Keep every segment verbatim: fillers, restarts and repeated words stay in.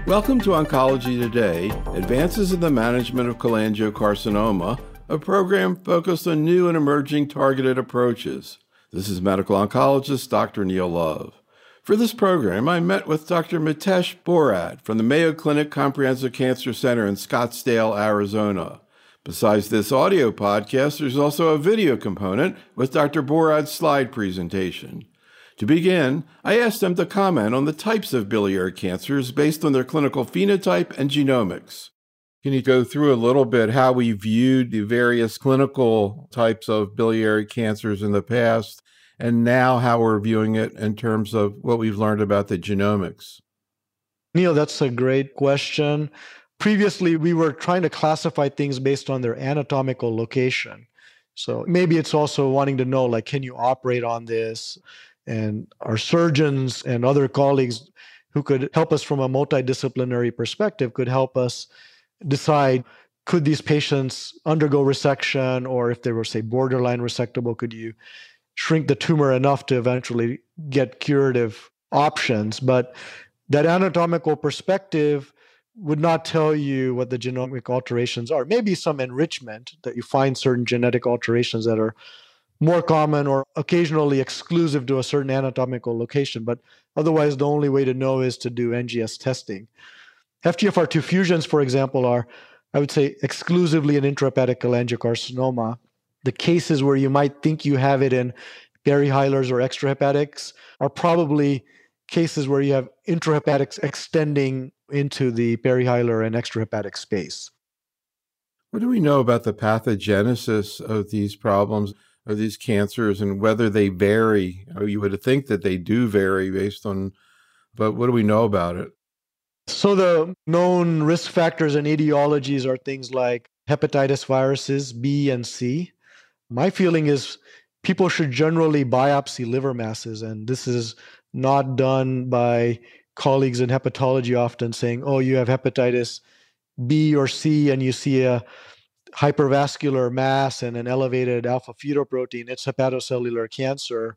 Welcome to Oncology Today, Advances in the Management of Cholangiocarcinoma, a program focused on new and emerging targeted approaches. This is medical oncologist Doctor Neil Love. For this program, I met with Doctor Mitesh Borad from the Mayo Clinic Comprehensive Cancer Center in Scottsdale, Arizona. Besides this audio podcast, there's also a video component with Doctor Borad's slide presentation. To begin, I asked them to comment on the types of biliary cancers based on their clinical phenotype and genomics. Can you go through a little bit how we viewed the various clinical types of biliary cancers in the past and now how we're viewing it in terms of what we've learned about the genomics? Neil, that's a great question. Previously, we were trying to classify things based on their anatomical location. So maybe it's also wanting to know, like, can you operate on this? And our surgeons and other colleagues who could help us from a multidisciplinary perspective could help us decide, could these patients undergo resection, or if they were, say, borderline resectable, could you shrink the tumor enough to eventually get curative options? But that anatomical perspective would not tell you what the genomic alterations are. Maybe some enrichment, that you find certain genetic alterations that are more common or occasionally exclusive to a certain anatomical location. But otherwise, the only way to know is to do N G S testing. F G F R two fusions, for example, are, I would say, exclusively in intrahepatic cholangiocarcinoma. The cases where you might think you have it in perihilar or extrahepatics are probably cases where you have intrahepatics extending into the perihilar and extrahepatic space. What do we know about the pathogenesis of these problems, of these cancers, and whether they vary? Or you would think that they do vary based on, but what do we know about it? So the known risk factors and etiologies are things like hepatitis viruses B and C. My feeling is people should generally biopsy liver masses, and this is not done by colleagues in hepatology often saying, oh, you have hepatitis B or C and you see a hypervascular mass and an elevated alpha fetoprotein, it's hepatocellular cancer.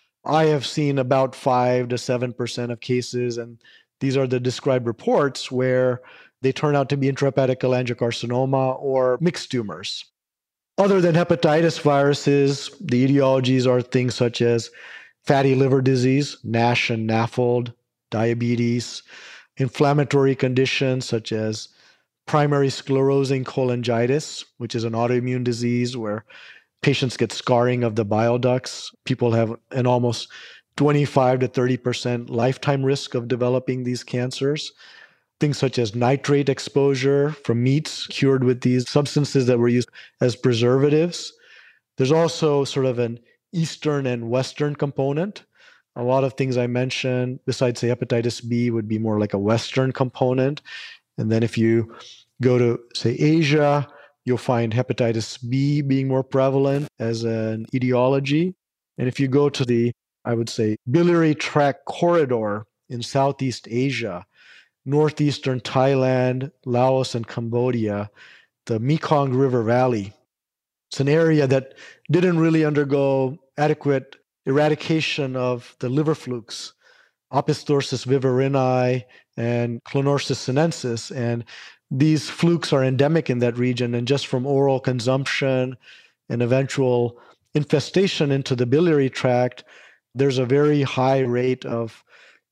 I have seen about five to seven percent of cases, and these are the described reports where they turn out to be intrahepatic cholangiocarcinoma or mixed tumors. Other than hepatitis viruses, the etiologies are things such as fatty liver disease, NASH and NAFLD, diabetes, inflammatory conditions such as primary sclerosing cholangitis, which is an autoimmune disease where patients get scarring of the bile ducts. People have an almost twenty-five to thirty percent lifetime risk of developing these cancers. Things such as nitrate exposure from meats cured with these substances that were used as preservatives. There's also sort of an Eastern and Western component. A lot of things I mentioned, besides, say, hepatitis B, would be more like a Western component. And then if you go to, say, Asia, you'll find hepatitis B being more prevalent as an etiology. And if you go to the, I would say, biliary tract corridor in Southeast Asia, northeastern Thailand, Laos, and Cambodia, the Mekong River Valley, it's an area that didn't really undergo adequate eradication of the liver flukes, Opisthorhis viverrini and Clonorchis sinensis. And these flukes are endemic in that region. And just from oral consumption and eventual infestation into the biliary tract, there's a very high rate of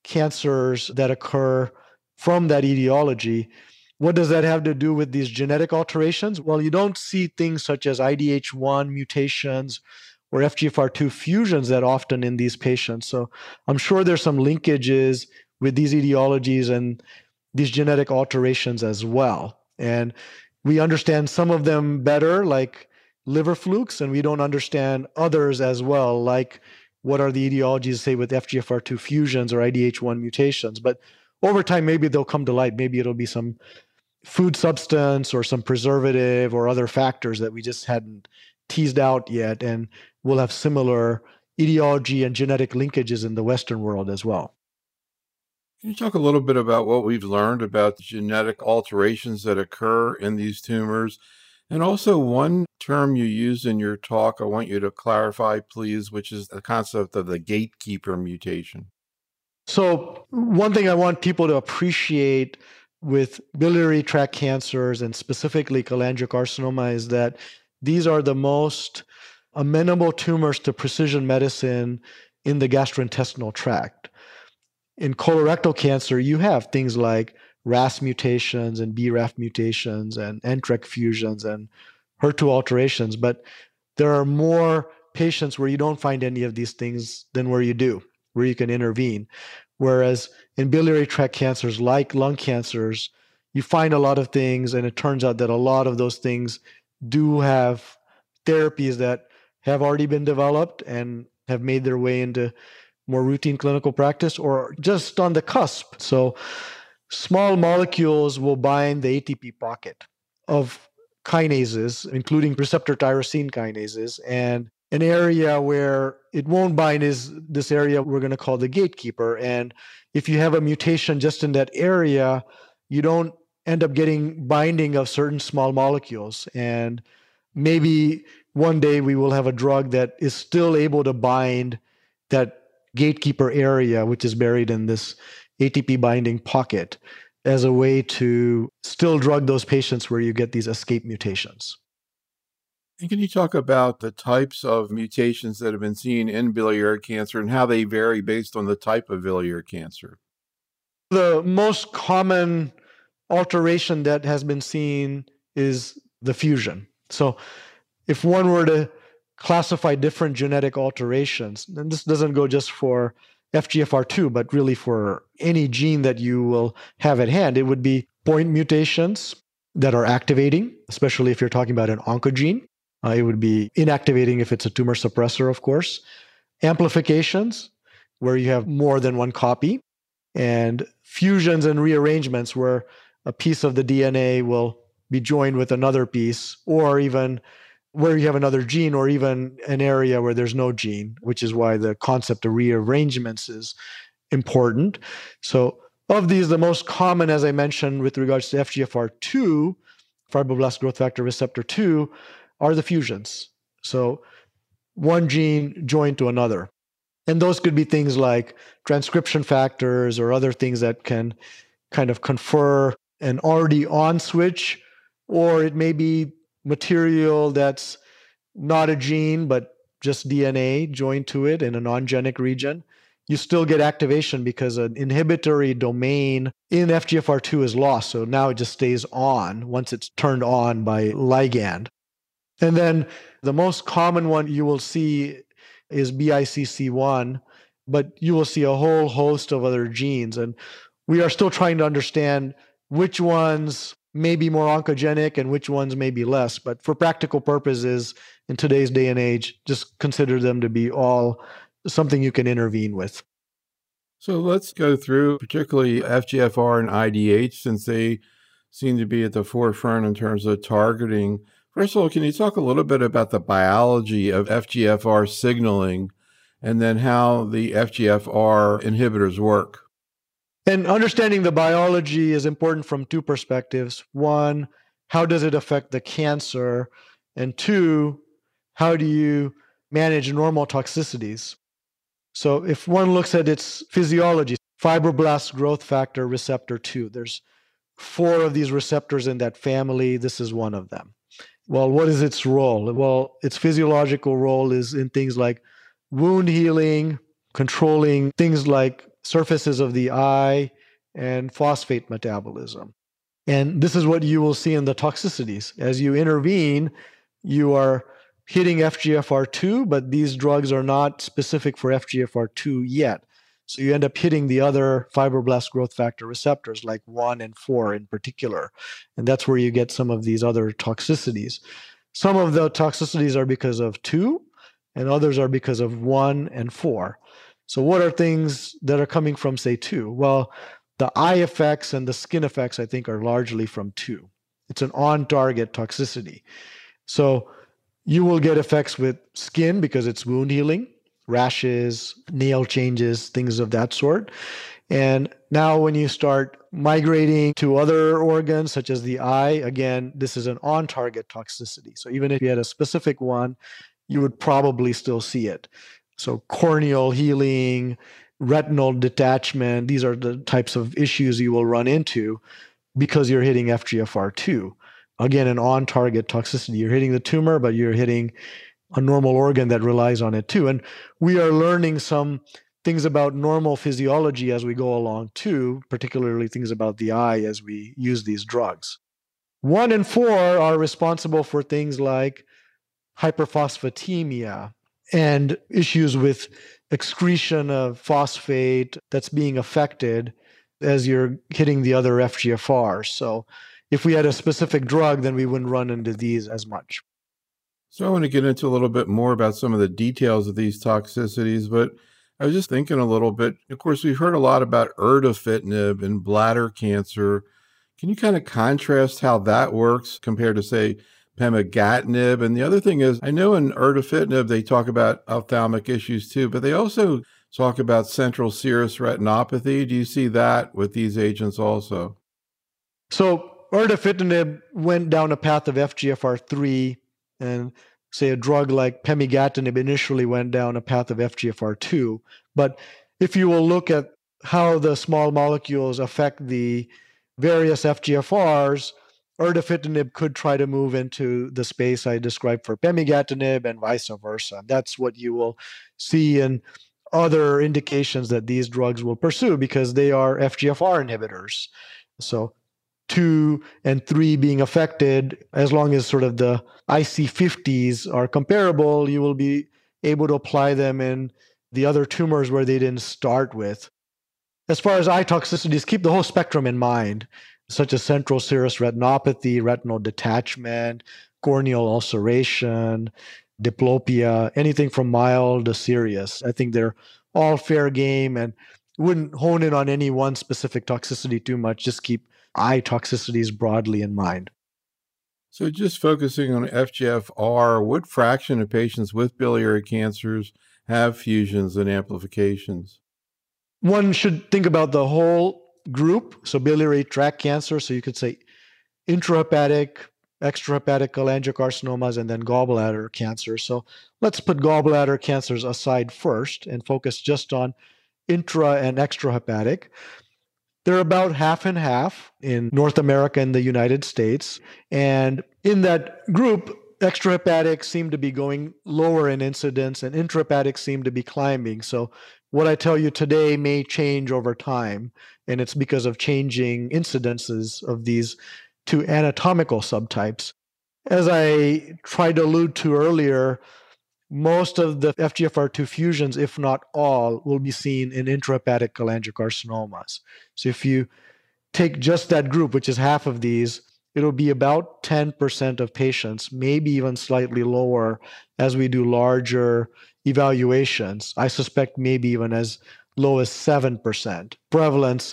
cancers that occur from that etiology. What does that have to do with these genetic alterations? Well, you don't see things such as I D H one mutations or F G F R two fusions that often in these patients. So I'm sure there's some linkages with these etiologies and these genetic alterations as well. And we understand some of them better, like liver flukes, and we don't understand others as well, like what are the etiologies, say, with F G F R two fusions or I D H one mutations. But over time, maybe they'll come to light. Maybe it'll be some food substance or some preservative or other factors that we just hadn't teased out yet. And we'll have similar etiology and genetic linkages in the Western world as well. Can you talk a little bit about what we've learned about the genetic alterations that occur in these tumors? And also one term you used in your talk, I want you to clarify, please, which is the concept of the gatekeeper mutation. So one thing I want people to appreciate with biliary tract cancers and specifically cholangiocarcinoma is that these are the most amenable tumors to precision medicine in the gastrointestinal tract. In colorectal cancer, you have things like R A S mutations and B R A F mutations and N T R K fusions and H E R two alterations, but there are more patients where you don't find any of these things than where you do, where you can intervene. Whereas in biliary tract cancers like lung cancers, you find a lot of things, and it turns out that a lot of those things do have therapies that have already been developed and have made their way into more routine clinical practice or just on the cusp. So small molecules will bind the A T P pocket of kinases, including receptor tyrosine kinases. And an area where it won't bind is this area we're going to call the gatekeeper. And if you have a mutation just in that area, you don't end up getting binding of certain small molecules. And maybe one day we will have a drug that is still able to bind that gatekeeper area, which is buried in this A T P binding pocket, as a way to still drug those patients where you get these escape mutations. And can you talk about the types of mutations that have been seen in biliary cancer and how they vary based on the type of biliary cancer? The most common alteration that has been seen is the fusion. So if one were to classify different genetic alterations, and this doesn't go just for F G F R two, but really for any gene that you will have at hand, it would be point mutations that are activating, especially if you're talking about an oncogene. Uh, it would be inactivating if it's a tumor suppressor, of course. Amplifications, where you have more than one copy. And fusions and rearrangements, where a piece of the D N A will be joined with another piece, or even where you have another gene, or even an area where there's no gene, which is why the concept of rearrangements is important. So of these, the most common, as I mentioned, with regards to F G F R two, fibroblast growth factor receptor two, are the fusions. So one gene joined to another. And those could be things like transcription factors or other things that can kind of confer an already on switch, or it may be material that's not a gene, but just D N A joined to it in a non-genic region. You still get activation because an inhibitory domain in F G F R two is lost. So now it just stays on once it's turned on by ligand. And then the most common one you will see is B I C C one, but you will see a whole host of other genes. And we are still trying to understand which ones may be more oncogenic and which ones may be less. But for practical purposes, in today's day and age, just consider them to be all something you can intervene with. So let's go through particularly F G F R and I D H, since they seem to be at the forefront in terms of targeting. First of all, can you talk a little bit about the biology of F G F R signaling and then how the F G F R inhibitors work? And understanding the biology is important from two perspectives. One, how does it affect the cancer? And two, how do you manage normal toxicities? So if one looks at its physiology, fibroblast growth factor receptor two, there's four of these receptors in that family. This is one of them. Well, what is its role? Well, its physiological role is in things like wound healing, controlling things like surfaces of the eye, and phosphate metabolism. And this is what you will see in the toxicities. As you intervene, you are hitting F G F R two, but these drugs are not specific for F G F R two yet. So you end up hitting the other fibroblast growth factor receptors, like one and four in particular. And that's where you get some of these other toxicities. Some of the toxicities are because of two, and others are because of one and four. So what are things that are coming from, say, two? Well, the eye effects and the skin effects, I think, are largely from two. It's an on-target toxicity. So you will get effects with skin because it's wound healing, rashes, nail changes, things of that sort. And now when you start migrating to other organs, such as the eye, again, this is an on-target toxicity. So even if you had a specific one, you would probably still see it. So corneal healing, retinal detachment, these are the types of issues you will run into. because you're hitting F G F R two. Again, an on-target toxicity. You're hitting the tumor, but you're hitting a normal organ that relies on it too. And we are learning some things about normal physiology as we go along too, particularly things about the eye as we use these drugs. One and four are responsible for things like hyperphosphatemia and issues with excretion of phosphate that's being affected as you're hitting the other F G F Rs. So if we had a specific drug, then we wouldn't run into these as much. So I want to get into a little bit more about some of the details of these toxicities, but I was just thinking a little bit. Of course, we've heard a lot about erdafitinib and bladder cancer. Can you kind of contrast how that works compared to, say, pemigatinib? And the other thing is, I know in erdafitinib, they talk about ophthalmic issues too, but they also talk about central serous retinopathy. Do you see that with these agents also? So erdafitinib went down a path of F G F R three, and say a drug like pemigatinib initially went down a path of F G F R two. But if you will look at how the small molecules affect the various F G F Rs, erdafitinib could try to move into the space I described for pemigatinib and vice versa. That's what you will see in other indications that these drugs will pursue because they are F G F R inhibitors. So two and three being affected, as long as sort of the I C fifties are comparable, you will be able to apply them in the other tumors where they didn't start with. As far as eye toxicities, keep the whole spectrum in mind, such as central serous retinopathy, retinal detachment, corneal ulceration, diplopia, anything from mild to serious. I think they're all fair game and wouldn't hone in on any one specific toxicity too much. Just keep eye toxicities broadly in mind. So just focusing on F G F R, what fraction of patients with biliary cancers have fusions and amplifications? One should think about the whole group. So biliary tract cancer, so you could say intrahepatic, extrahepatic cholangiocarcinomas, and then gallbladder cancer. So let's put gallbladder cancers aside first and focus just on intra and extrahepatic. They're about half and half in North America and the United States. And in that group, extrahepatic seem to be going lower in incidence and intrahepatic seem to be climbing. So what I tell you today may change over time, and it's because of changing incidences of these two anatomical subtypes. As I tried to allude to earlier, most of the F G F R two fusions, if not all, will be seen in intrahepatic cholangiocarcinomas. So if you take just that group, which is half of these, it'll be about ten percent of patients, maybe even slightly lower as we do larger evaluations. I suspect maybe even as low as seven percent. Prevalence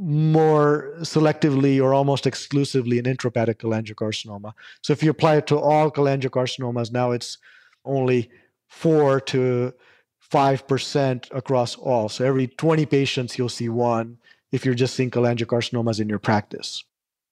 more selectively or almost exclusively in intrahepatic cholangiocarcinoma. So if you apply it to all cholangiocarcinomas, now it's only four to five percent across all. So every twenty patients, you'll see one if you're just seeing cholangiocarcinomas in your practice.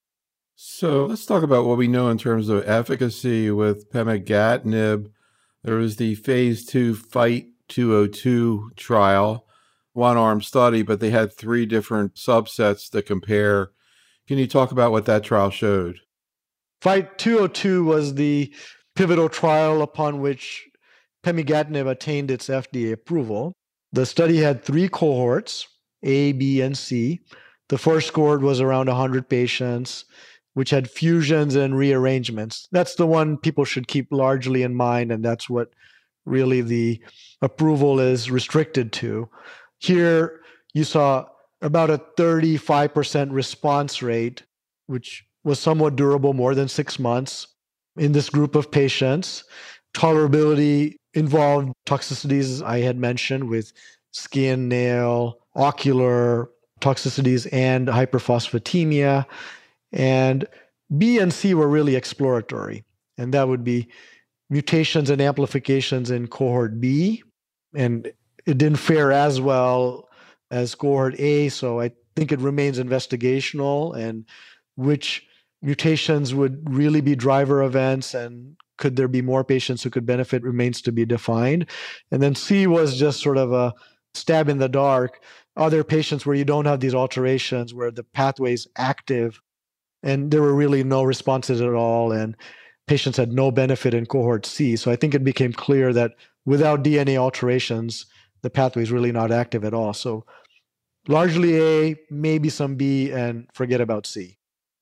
So let's talk about what we know in terms of efficacy with pemigatinib. There was the phase two FIGHT two oh two trial, one-arm study, but they had three different subsets to compare. Can you talk about what that trial showed? FIGHT two oh two was the pivotal trial upon which pemigatinib attained its F D A approval. The study had three cohorts, A, B, and C. The first cohort was around one hundred patients, which had fusions and rearrangements. That's the one people should keep largely in mind, and that's what really the approval is restricted to. Here, you saw about a thirty-five percent response rate, which was somewhat durable, more than six months in this group of patients. Tolerability involved toxicities I had mentioned with skin, nail, ocular toxicities, and hyperphosphatemia. And B and C were really exploratory. And that would be mutations and amplifications in cohort B. And it didn't fare as well as cohort A, so I think it remains investigational, and which mutations would really be driver events and could there be more patients who could benefit remains to be defined. And then C was just sort of a stab in the dark. Are there patients where you don't have these alterations, where the pathway is active and there were really no responses at all, and patients had no benefit in cohort C. So I think it became clear that without D N A alterations, the pathway is really not active at all. So largely A, maybe some B, and forget about C.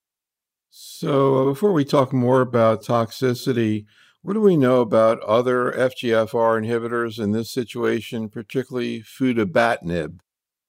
So, uh, before we talk more about toxicity, what do we know about other F G F R inhibitors in this situation, particularly futibatinib?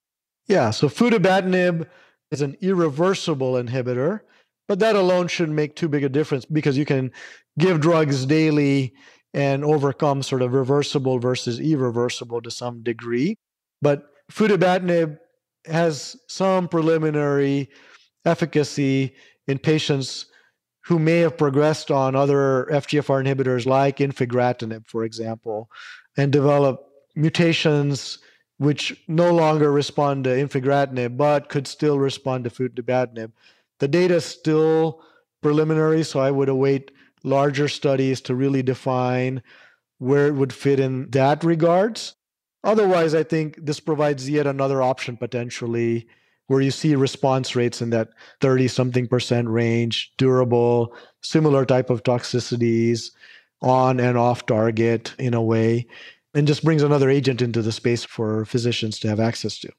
Yeah, so futibatinib is an irreversible inhibitor, but that alone shouldn't make too big a difference because you can give drugs daily and overcome sort of reversible versus irreversible to some degree. But futibatinib has some preliminary efficacy in patients who may have progressed on other F G F R inhibitors like infigratinib, for example, and develop mutations which no longer respond to infigratinib, but could still respond to futibatinib. The data is still preliminary, so I would await larger studies to really define where it would fit in that regards. Otherwise, I think this provides yet another option potentially where you see response rates in that thirty something percent range, durable, similar type of toxicities, on and off target in a way, and just brings another agent into the space for physicians to have access to.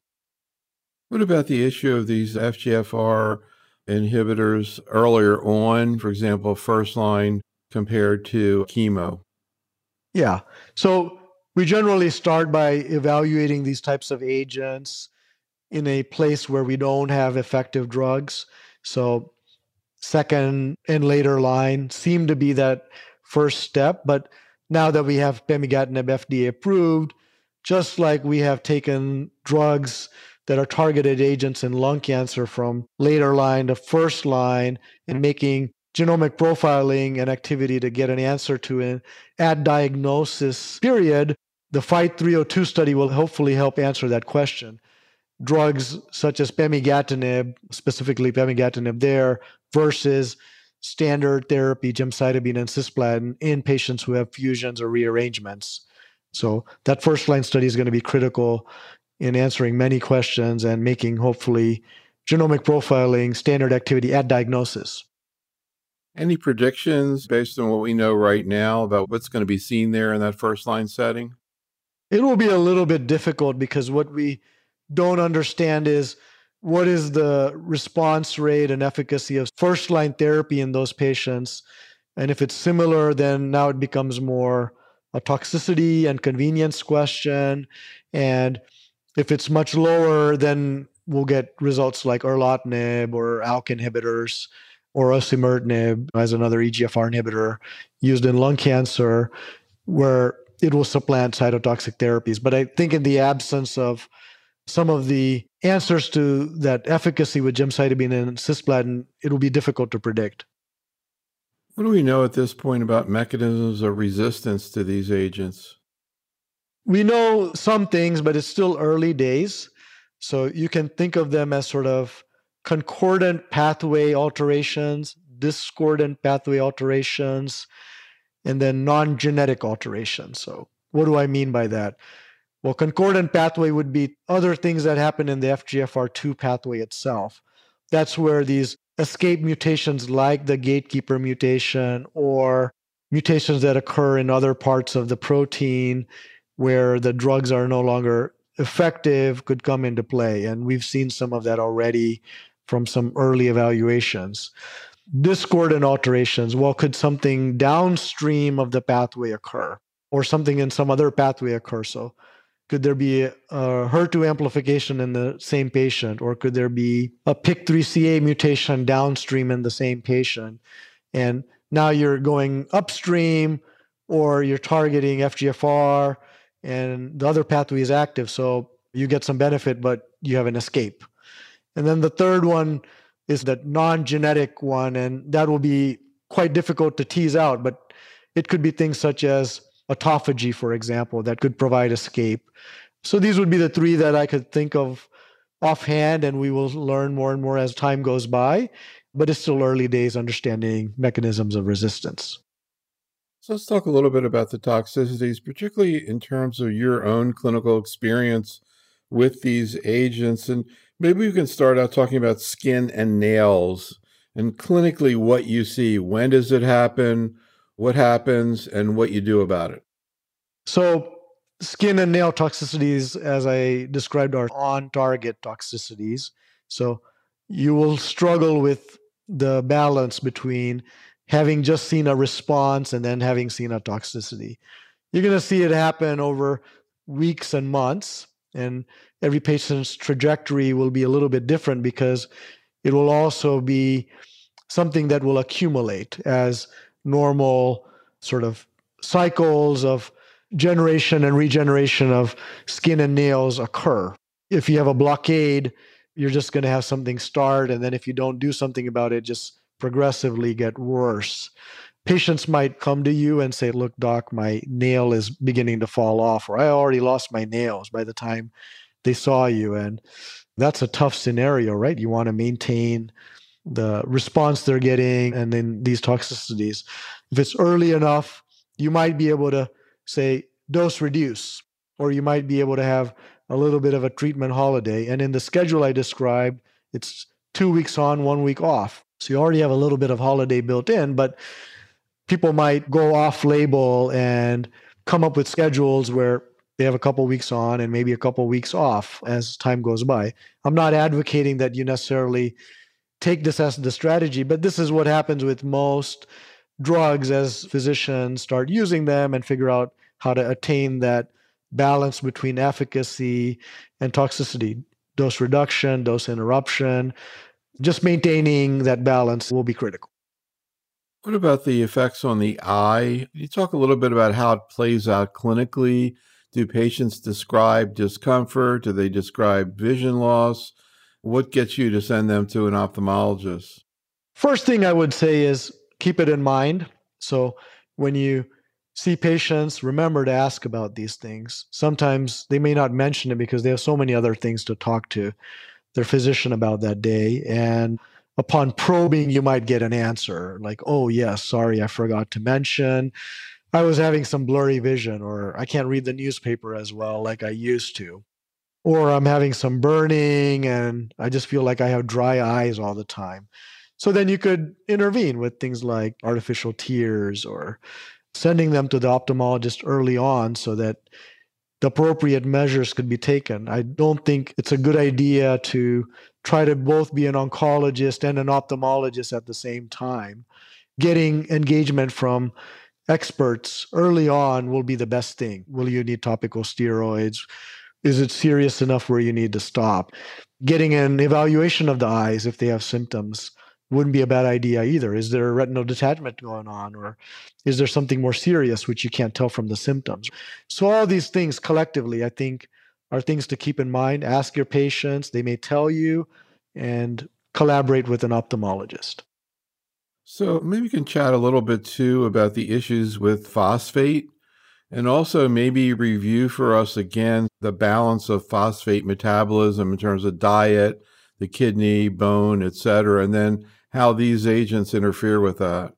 What about the issue of these F G F R inhibitors earlier on, for example, first line compared to chemo? Yeah. So we generally start by evaluating these types of agents in a place where we don't have effective drugs. So second and later line seem to be that first step. But now that we have pemigatinib F D A approved, just like we have taken drugs that are targeted agents in lung cancer from later line to first line and making genomic profiling and activity to get an answer to it at diagnosis period, the FIGHT three oh two study will hopefully help answer that question. Drugs such as pemigatinib, specifically pemigatinib there, versus standard therapy, gemcitabine and cisplatin in patients who have fusions or rearrangements. So that first line study is going to be critical in answering many questions and making hopefully genomic profiling standard activity at diagnosis. Any predictions based on what we know right now about what's going to be seen there in that first line setting? It will be a little bit difficult because what we don't understand is what is the response rate and efficacy of first line therapy in those patients. And if it's similar, then now it becomes more a toxicity and convenience question. And if it's much lower, then we'll get results like erlotinib or A L K inhibitors or osimertinib as another E G F R inhibitor used in lung cancer, where it will supplant cytotoxic therapies. But I think in the absence of some of the answers to that efficacy with gemcitabine and cisplatin, it will be difficult to predict. What do we know at this point about mechanisms of resistance to these agents? We know some things, but it's still early days. So you can think of them as sort of concordant pathway alterations, discordant pathway alterations, and then non-genetic alterations. So what do I mean by that? Well, concordant pathway would be other things that happen in the F G F R two pathway itself. That's where these escape mutations like the gatekeeper mutation or mutations that occur in other parts of the protein where the drugs are no longer effective could come into play. And we've seen some of that already from some early evaluations. Discordant alterations, well, could something downstream of the pathway occur or something in some other pathway occur? So could there be a H E R two amplification in the same patient, or could there be a P I K three C A mutation downstream in the same patient? And now you're going upstream, or you're targeting F G F R, and the other pathway is active, so you get some benefit, but you have an escape. And then the third one is that non-genetic one, and that will be quite difficult to tease out, but it could be things such as autophagy, for example, that could provide escape. So these would be the three that I could think of offhand, and we will learn more and more as time goes by, but it's still early days understanding mechanisms of resistance. So let's talk a little bit about the toxicities, particularly in terms of your own clinical experience with these agents. And maybe we can start out talking about skin and nails. And clinically, what you see, when does it happen, what happens, and what you do about it? So, skin and nail toxicities, as I described, are on target toxicities. So, you will struggle with the balance between having just seen a response and then having seen a toxicity. You're going to see it happen over weeks and months, and every patient's trajectory will be a little bit different because it will also be something that will accumulate as normal sort of cycles of generation and regeneration of skin and nails occur. If you have a blockade, you're just going to have something start, and then if you don't do something about it, just progressively get worse. Patients might come to you and say, look, doc, my nail is beginning to fall off, or I already lost my nails by the time they saw you. And that's a tough scenario, right? You want to maintain the response they're getting and then these toxicities. If it's early enough, you might be able to say dose reduce, or you might be able to have a little bit of a treatment holiday. And in the schedule I described, it's two weeks on, one week off. So you already have a little bit of holiday built in, but people might go off label and come up with schedules where they have a couple weeks on and maybe a couple weeks off as time goes by. I'm not advocating that you necessarily take this as the strategy, but this is what happens with most drugs as physicians start using them and figure out how to attain that balance between efficacy and toxicity. Dose reduction, dose interruption, just maintaining that balance will be critical. What about the effects on the eye? Can you talk a little bit about how it plays out clinically? Do patients describe discomfort? Do they describe vision loss? What gets you to send them to an ophthalmologist? First thing I would say is keep it in mind. So when you see patients, remember to ask about these things. Sometimes they may not mention it because they have so many other things to talk to their physician about that day. And upon probing, you might get an answer like, oh, yes, sorry, I forgot to mention. I was having some blurry vision, or I can't read the newspaper as well like I used to. Or I'm having some burning and I just feel like I have dry eyes all the time. So then you could intervene with things like artificial tears or sending them to the ophthalmologist early on so that the appropriate measures could be taken. I don't think it's a good idea to try to both be an oncologist and an ophthalmologist at the same time. Getting engagement from experts early on will be the best thing. Will you need topical steroids? Is it serious enough where you need to stop? Getting an evaluation of the eyes if they have symptoms wouldn't be a bad idea either. Is there a retinal detachment going on, or is there something more serious which you can't tell from the symptoms? So all these things collectively, I think, are things to keep in mind. Ask your patients, they may tell you, and collaborate with an ophthalmologist. So maybe you can chat a little bit too about the issues with phosphate, and also maybe review for us again the balance of phosphate metabolism in terms of diet, the kidney, bone, et cetera, and then how these agents interfere with that.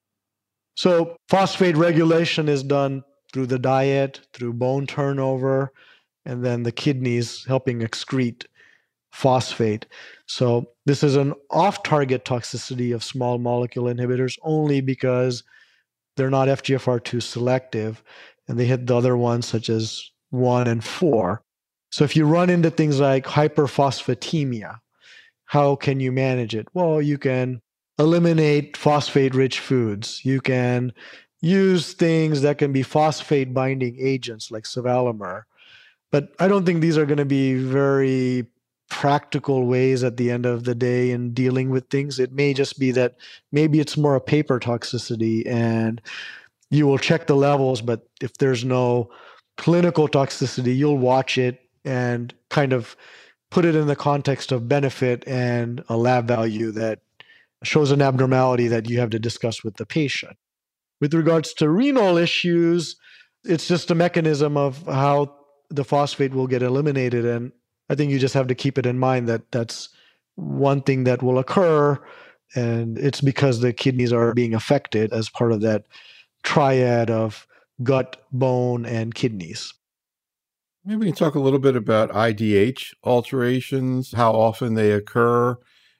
So phosphate regulation is done through the diet, through bone turnover, and then the kidneys helping excrete phosphate. So this is an off-target toxicity of small molecule inhibitors only because they're not F G F R two selective, and they hit the other ones such as one and four. So if you run into things like hyperphosphatemia, how can you manage it? Well, you can eliminate phosphate-rich foods. You can use things that can be phosphate-binding agents like sevelamer. But I don't think these are going to be very practical ways at the end of the day in dealing with things. It may just be that maybe it's more a paper toxicity and you will check the levels, but if there's no clinical toxicity, you'll watch it and kind of put it in the context of benefit and a lab value that shows an abnormality that you have to discuss with the patient. With regards to renal issues, it's just a mechanism of how the phosphate will get eliminated. And I think you just have to keep it in mind that that's one thing that will occur. And it's because the kidneys are being affected as part of that triad of gut, bone, and kidneys. Maybe we can talk a little bit about I D H alterations, how often they occur,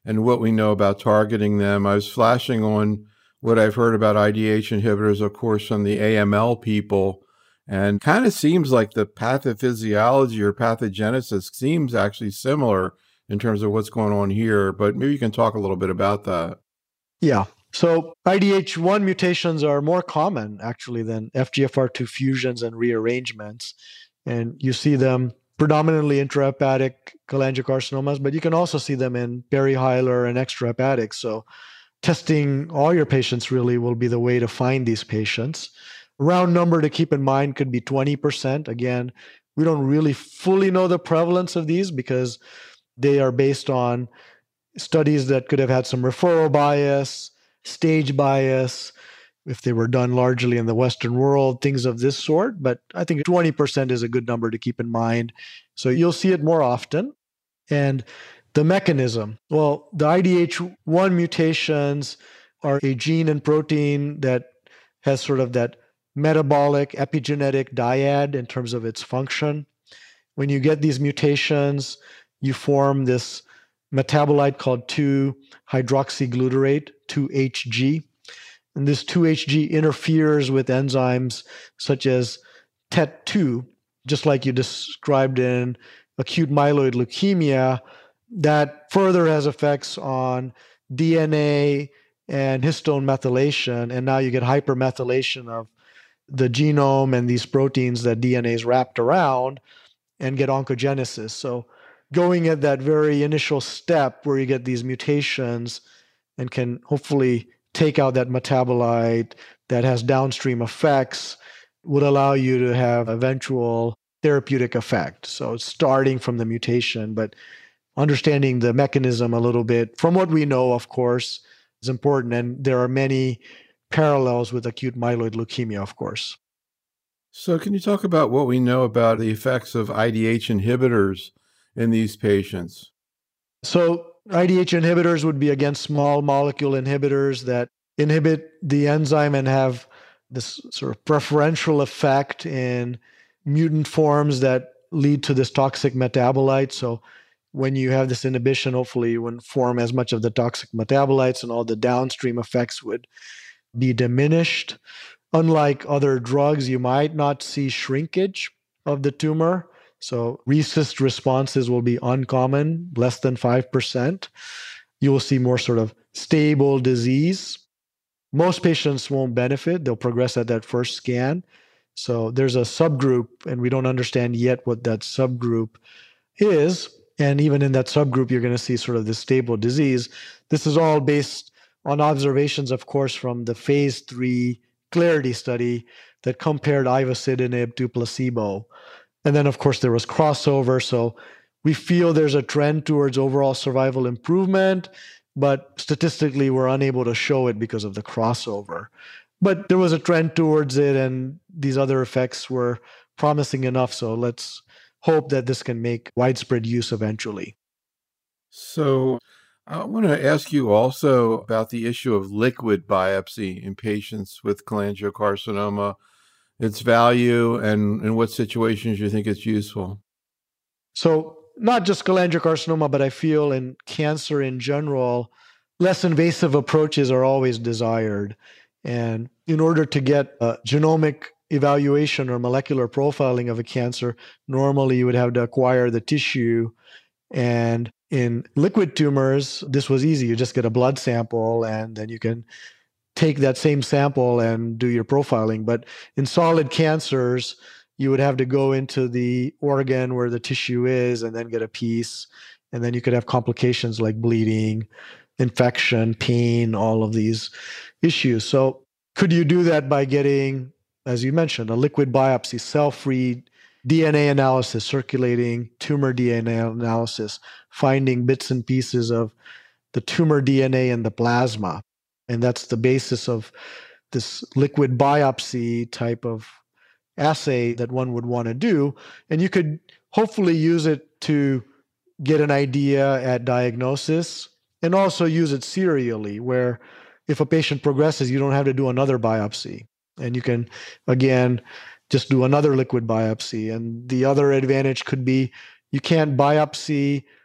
and what we know about targeting them. I was flashing on what I've heard about I D H inhibitors, of course, from the A M L people, and kind of seems like the pathophysiology or pathogenesis seems actually similar in terms of what's going on here, but maybe you can talk a little bit about that. Yeah. So I D H one mutations are more common actually than F G F R two fusions and rearrangements. And you see them predominantly intrahepatic cholangiocarcinomas, but you can also see them in perihilar and extrahepatic. So testing all your patients really will be the way to find these patients. Round number to keep in mind could be twenty percent. Again, we don't really fully know the prevalence of these because they are based on studies that could have had some referral bias, stage bias, if they were done largely in the Western world, things of this sort. But I think twenty percent is a good number to keep in mind. So you'll see it more often. And the mechanism, well, the I D H one mutations are a gene and protein that has sort of that metabolic epigenetic dyad in terms of its function. When you get these mutations, you form this metabolite called two hydroxyglutarate, two H G. And this two H G interferes with enzymes such as T E T two, just like you described in acute myeloid leukemia, that further has effects on D N A and histone methylation. And now you get hypermethylation of the genome and these proteins that D N A is wrapped around and get oncogenesis. So going at that very initial step where you get these mutations and can hopefully take out that metabolite that has downstream effects would allow you to have eventual therapeutic effect. So starting from the mutation, but understanding the mechanism a little bit from what we know, of course, is important. And there are many parallels with acute myeloid leukemia, of course. So can you talk about what we know about the effects of I D H inhibitors in these patients? So I D H inhibitors would be, again, small molecule inhibitors that inhibit the enzyme and have this sort of preferential effect in mutant forms that lead to this toxic metabolite. So when you have this inhibition, hopefully you wouldn't form as much of the toxic metabolites and all the downstream effects would be diminished. Unlike other drugs, you might not see shrinkage of the tumor. So RECIST responses will be uncommon, less than five percent. You will see more sort of stable disease. Most patients won't benefit. They'll progress at that first scan. So there's a subgroup, and we don't understand yet what that subgroup is. And even in that subgroup, you're going to see sort of this stable disease. This is all based on observations, of course, from the phase three Clarity study that compared ivosidenib to placebo. And then, of course, there was crossover. So we feel there's a trend towards overall survival improvement, but statistically, we're unable to show it because of the crossover. But there was a trend towards it, and these other effects were promising enough. So let's hope that this can make widespread use eventually. So I want to ask you also about the issue of liquid biopsy in patients with cholangiocarcinoma, its value, and in what situations you think it's useful. So not just cholangiocarcinoma, but I feel in cancer in general, less invasive approaches are always desired. And in order to get a genomic evaluation or molecular profiling of a cancer, normally you would have to acquire the tissue. And in liquid tumors, this was easy. You just get a blood sample and then you can take that same sample and do your profiling. But in solid cancers, you would have to go into the organ where the tissue is and then get a piece. And then you could have complications like bleeding, infection, pain, all of these issues. So could you do that by getting, as you mentioned, a liquid biopsy, cell-free D N A analysis, circulating tumor D N A analysis, finding bits and pieces of the tumor D N A in the plasma? And that's the basis of this liquid biopsy type of assay that one would want to do. And you could hopefully use it to get an idea at diagnosis and also use it serially, where if a patient progresses, you don't have to do another biopsy. And you can, again, just do another liquid biopsy. And the other advantage could be you can't biopsy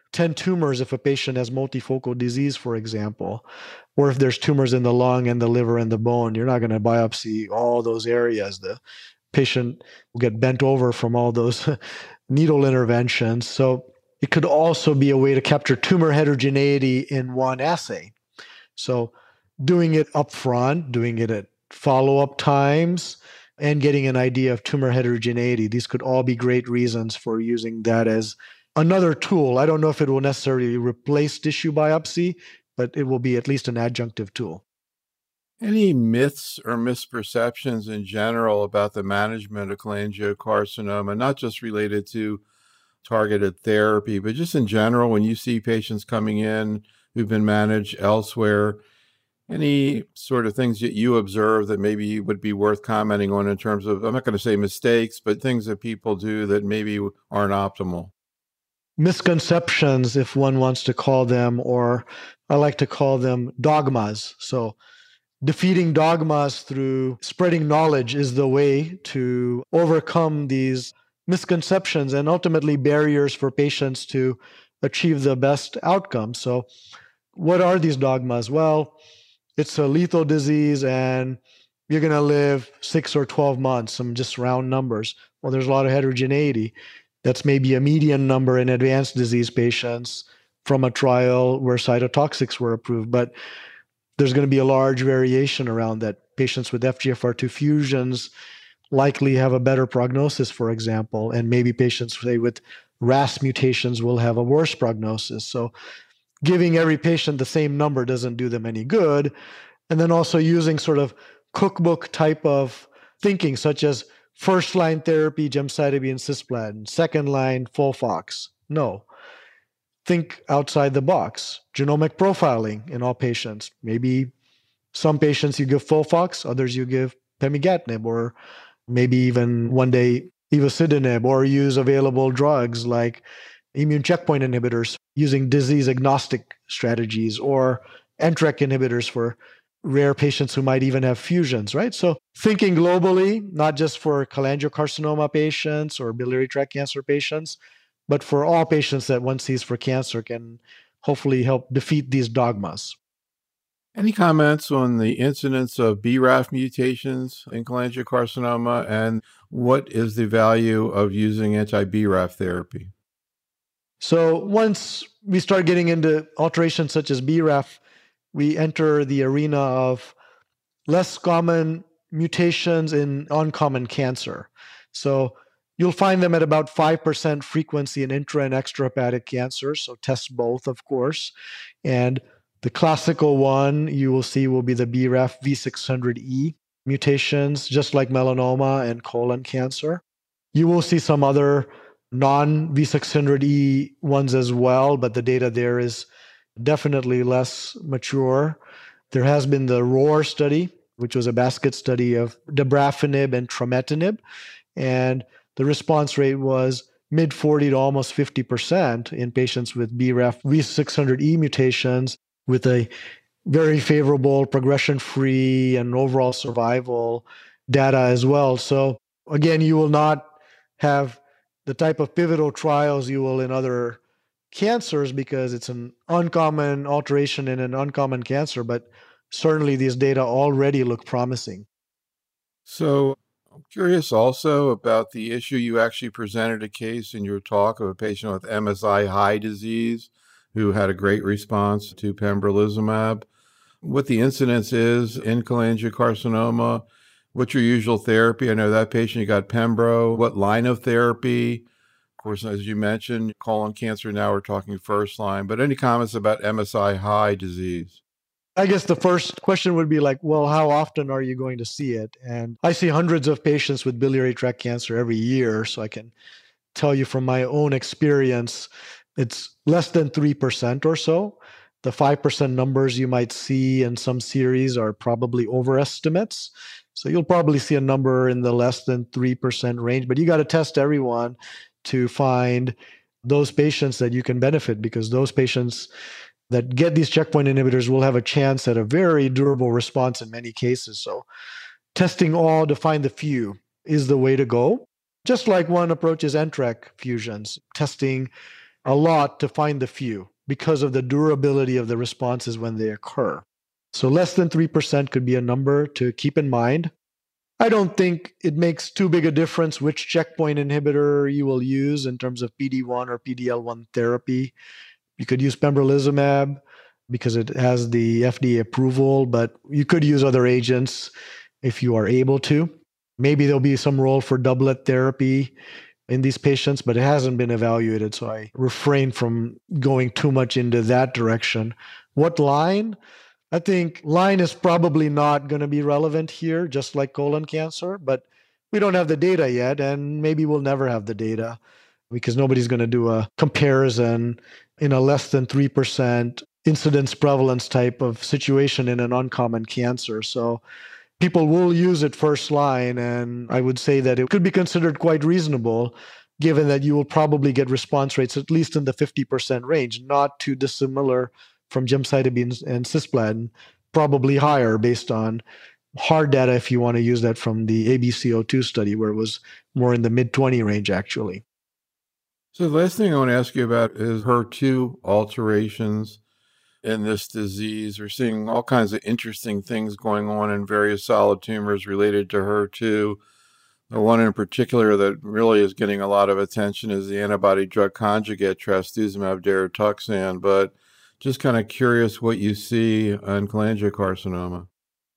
ten tumors if a patient has multifocal disease, for example, or if there's tumors in the lung and the liver and the bone, you're not going to biopsy all those areas. The patient will get bent over from all those needle interventions. So it could also be a way to capture tumor heterogeneity in one assay. So doing it up front, doing it at follow-up times, and getting an idea of tumor heterogeneity. These could all be great reasons for using that as another tool. I don't know if it will necessarily replace tissue biopsy, but it will be at least an adjunctive tool. Any myths or misperceptions in general about the management of cholangiocarcinoma, not just related to targeted therapy, but just in general, when you see patients coming in who've been managed elsewhere, any sort of things that you observe that maybe would be worth commenting on in terms of, I'm not going to say mistakes, but things that people do that maybe aren't optimal? Misconceptions, if one wants to call them, or I like to call them dogmas. So defeating dogmas through spreading knowledge is the way to overcome these misconceptions and ultimately barriers for patients to achieve the best outcome. So what are these dogmas? Well, it's a lethal disease and you're going to live six or twelve months, some just round numbers. Well, there's a lot of heterogeneity. That's maybe a median number in advanced disease patients from a trial where cytotoxics were approved. But there's going to be a large variation around that. Patients with F G F R two fusions likely have a better prognosis, for example, and maybe patients, say, with R A S mutations will have a worse prognosis. So giving every patient the same number doesn't do them any good. And then also using sort of cookbook type of thinking, such as first-line therapy, gemcitabine, cisplatin, second-line FOLFOX. No. Think outside the box. Genomic profiling in all patients. Maybe some patients you give FOLFOX, others you give pemigatinib, or maybe even one day ivosidenib, or use available drugs like immune checkpoint inhibitors using disease-agnostic strategies, or N T R K inhibitors for rare patients who might even have fusions, right? So thinking globally, not just for cholangiocarcinoma patients or biliary tract cancer patients, but for all patients that one sees for cancer, can hopefully help defeat these dogmas. Any comments on the incidence of B R A F mutations in cholangiocarcinoma, and what is the value of using anti-B R A F therapy? So once we start getting into alterations such as B R A F, we enter the arena of less common mutations in uncommon cancer. So you'll find them at about five percent frequency in intra and extrahepatic cancers. So test both, of course. And the classical one you will see will be the B R A F V six hundred E mutations, just like melanoma and colon cancer. You will see some other non-V six hundred E ones as well, but the data there is definitely less mature. There has been the ROAR study, which was a basket study of dabrafenib and trametinib, and the response rate was mid forty to almost fifty percent in patients with B R A F V six hundred E mutations, with a very favorable progression-free and overall survival data as well. So again, you will not have the type of pivotal trials you will in other cancers because it's an uncommon alteration in an uncommon cancer, but certainly these data already look promising. So I'm curious also about the issue. You actually presented a case in your talk of a patient with M S I high disease who had a great response to pembrolizumab. What the incidence is in cholangiocarcinoma, what's your usual therapy? I know that patient, you got pembro. What line of therapy? Of course, as you mentioned, colon cancer, now we're talking first line. But any comments about M S I high disease? I guess the first question would be like, well, how often are you going to see it? And I see hundreds of patients with biliary tract cancer every year, so I can tell you from my own experience, it's less than three percent or so. The five percent numbers you might see in some series are probably overestimates. So you'll probably see a number in the less than three percent range, but you got to test everyone to find those patients that you can benefit, because those patients that get these checkpoint inhibitors will have a chance at a very durable response in many cases. So testing all to find the few is the way to go. Just like one approach is N T R K fusions, testing a lot to find the few because of the durability of the responses when they occur. So less than three percent could be a number to keep in mind. I don't think it makes too big a difference which checkpoint inhibitor you will use in terms of P D one or P D L one therapy. You could use pembrolizumab because it has the F D A approval, but you could use other agents if you are able to. Maybe there'll be some role for doublet therapy in these patients, but it hasn't been evaluated, so I refrain from going too much into that direction. What line? I think line is probably not going to be relevant here, just like colon cancer, but we don't have the data yet, and maybe we'll never have the data because nobody's going to do a comparison in a less than three percent incidence prevalence type of situation in an uncommon cancer. So people will use it first line, and I would say that it could be considered quite reasonable, given that you will probably get response rates at least in the fifty percent range, not too dissimilar from gemcitabine and cisplatin, probably higher based on hard data if you want to use that from the A B C O two study, where it was more in the mid twenty range, actually. So the last thing I want to ask you about is H E R two alterations in this disease. We're seeing all kinds of interesting things going on in various solid tumors related to H E R two. The one in particular that really is getting a lot of attention is the antibody drug conjugate trastuzumab deruxtecan, but just kind of curious what you see in cholangiocarcinoma.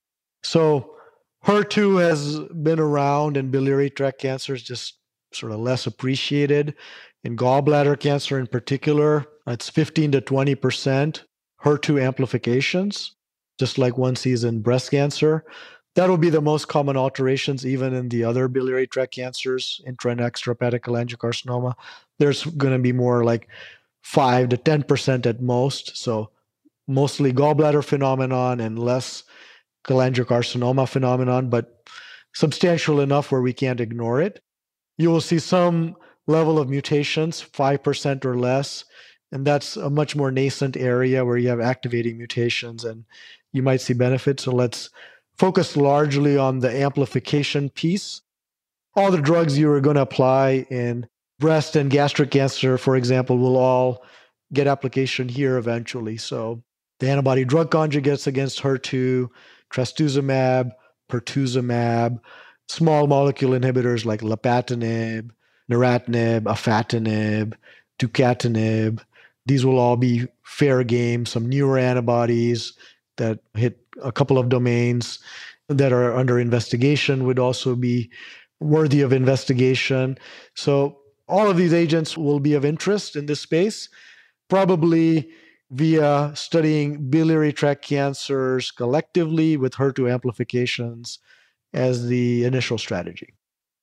So H E R two has been around in biliary tract cancers, just sort of less appreciated. In gallbladder cancer in particular, it's fifteen to twenty percent H E R two amplifications, just like one sees in breast cancer. That will be the most common alterations, even in the other biliary tract cancers, intra and extrahepatic cholangiocarcinoma. There's going to be more like five to ten percent at most. So mostly gallbladder phenomenon and less cholangiocarcinoma phenomenon, but substantial enough where we can't ignore it. You will see some level of mutations, five percent or less, and that's a much more nascent area where you have activating mutations and you might see benefits. So let's focus largely on the amplification piece. All the drugs you are going to apply in breast and gastric cancer, for example, will all get application here eventually. So the antibody drug conjugates against H E R two, trastuzumab, pertuzumab, small molecule inhibitors like lapatinib, neratinib, afatinib, tucatinib. These will all be fair game. Some newer antibodies that hit a couple of domains that are under investigation would also be worthy of investigation. So all of these agents will be of interest in this space, probably via studying biliary tract cancers collectively with H E R two amplifications as the initial strategy.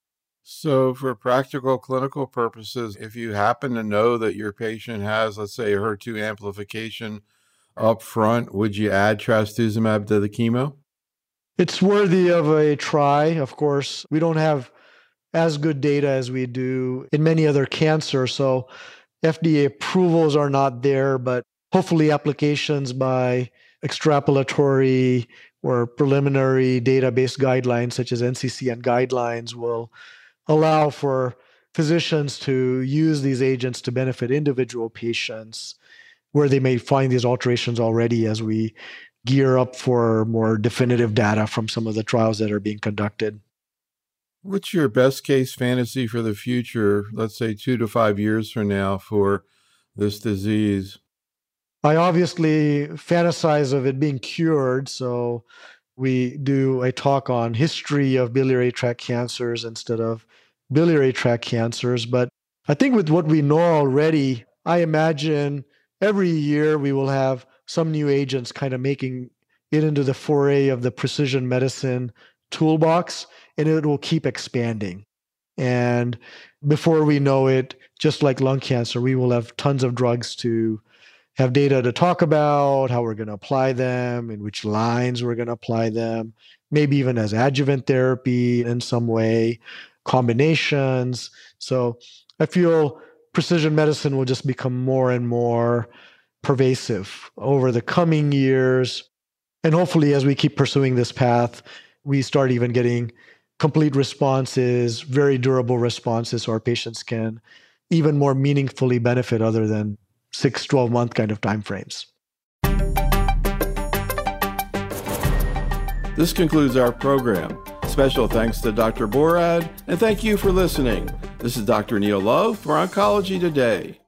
So for practical clinical purposes, if you happen to know that your patient has, let's say, H E R two amplification up front, would you add trastuzumab to the chemo? It's worthy of a try. Of course, we don't have as good data as we do in many other cancers, so F D A approvals are not there, but hopefully applications by extrapolatory or preliminary database guidelines such as N C C N guidelines will allow for physicians to use these agents to benefit individual patients where they may find these alterations already as we gear up for more definitive data from some of the trials that are being conducted. What's your best case fantasy for the future, let's say two to five years from now, for this disease? I obviously fantasize of it being cured, so we do a talk on history of biliary tract cancers instead of biliary tract cancers. But I think with what we know already, I imagine every year we will have some new agents kind of making it into the foray of the precision medicine toolbox, and it will keep expanding. And before we know it, just like lung cancer, we will have tons of drugs to have data to talk about, how we're going to apply them, in which lines we're going to apply them, maybe even as adjuvant therapy in some way, combinations. So I feel precision medicine will just become more and more pervasive over the coming years. And hopefully, as we keep pursuing this path, we start even getting complete responses, very durable responses, so our patients can even more meaningfully benefit other than six, twelve month kind of timeframes. This concludes our program. Special thanks to Doctor Borad, and thank you for listening. This is Doctor Neil Love for Oncology Today.